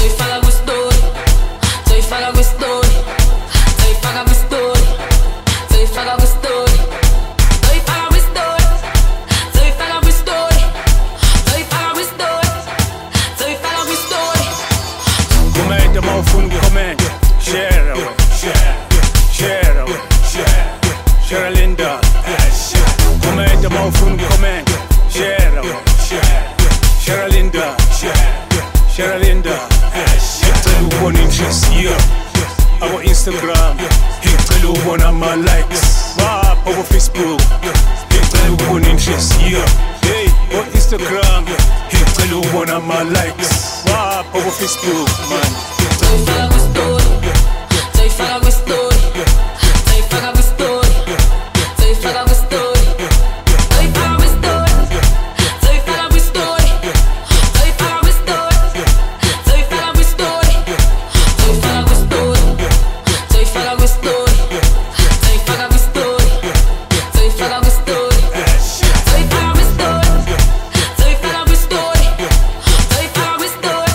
Zoifaka kwistori, zoifaka kwistori, zoifaka kwistori, zoifaka kwistori, zoifaka kwistori, zoifaka kwistori, zoifaka kwistori, zoifaka kwistori. Comment mawufuna comment, share away, share away, share Linda. Comment mawufuna comment, share away, share Linda, share Linda. Ngicela ukubona interest here, abo Instagram. Ngicela ukubona ama likes, abo Facebook. Ngicela ukubona interest here, hey, on Instagram. Ngicela ukubona ama likes, abo Facebook, man. Zoifaka kwistori, zoifaka kwistori, zoifaka kwistori, zoifaka kwistori, zoifaka kwistori, zoifaka kwistori, zoifaka kwistori, zoifaka kwistori, zoifaka kwistori, zoifaka kwistori, zoifaka kwistori, zoifaka kwistori, zoifaka kwistori, zoifaka kwistori, zoifaka kwistori.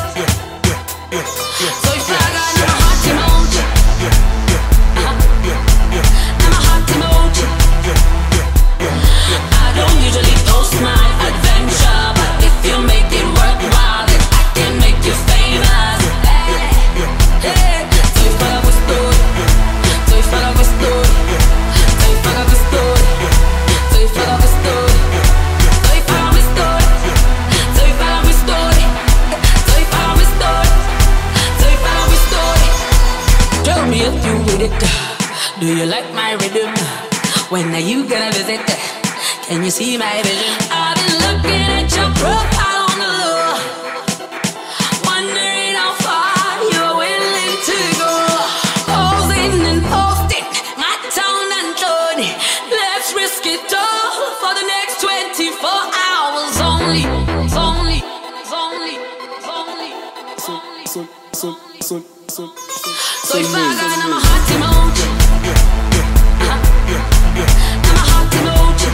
Zoifaka na heart emoji, na heart emoji. I don't usually post my adventure, but if you make it worthwhile, then I can make you famous. Hey, zoifaka kwistori, zoifaka kwistori, zoifaka kwistori, zoifaka kwistori, zoifaka kwistori, zoifaka kwistori, zoifaka kwistori. Tell me if you with it. Do you like my rhythm? When are you gonna visit? Can you see my vision? I've been looking at your profile on the low, wondering how far you're willing to go. Posing and posting, my town and Tony. Let's risk it all for the next 24 hours only. Only, only, only, only. Zoifaka na my heart emoji, na my heart emoji.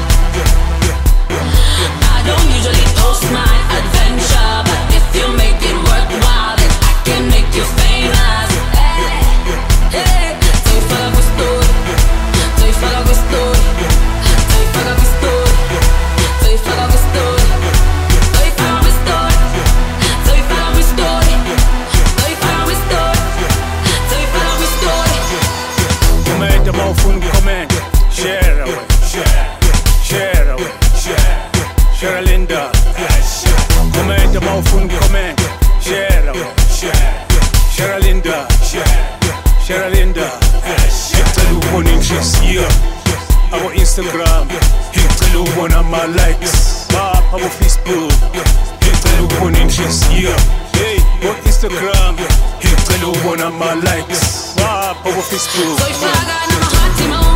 I don't usually post my adventure, but if you make it worthwhile, then I can make you famous. Hey, zoifaka kwistori, zoifaka kwistori, zoifaka kwistori, zoifaka kwistori, zoifaka kwistori, zoifaka kwistori, zoifaka kwistori. Comment mawufuna comment, share away, share away, share Linda. Comment mawufuna comment, share away, share Linda, share Linda. Ngicela ukubona interest here, abo Instagram. Ngicela ukubona ama likes, abo Facebook. Ngicela ukubona interest here, hey, on Instagram. Ngicela ukubona ama likes, abo Facebook. Zoifaka na my heart emoji.